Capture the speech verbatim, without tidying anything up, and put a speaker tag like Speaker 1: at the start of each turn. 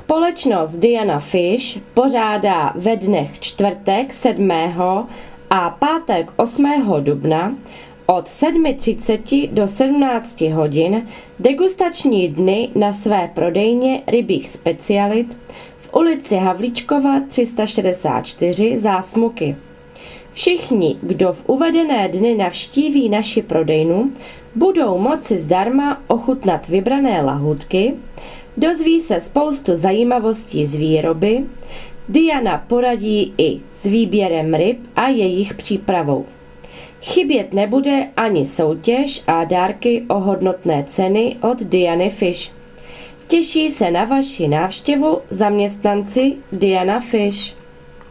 Speaker 1: Společnost Diana Fish pořádá ve dnech čtvrtek sedmého a pátek osmého dubna od sedm třicet do sedmnáct hodin degustační dny na své prodejně rybích specialit v ulici Havlíčkova tři sta šedesát čtyři Zásmuky. Všichni, kdo v uvedené dny navštíví naši prodejnu, budou moci zdarma ochutnat vybrané lahůdky, dozví se spoustu zajímavostí z výroby, Diana poradí i s výběrem ryb a jejich přípravou. Chybět nebude ani soutěž a dárky o hodnotné ceny od Diany Fish. Těší se na vaši návštěvu zaměstnanci Diana Fish.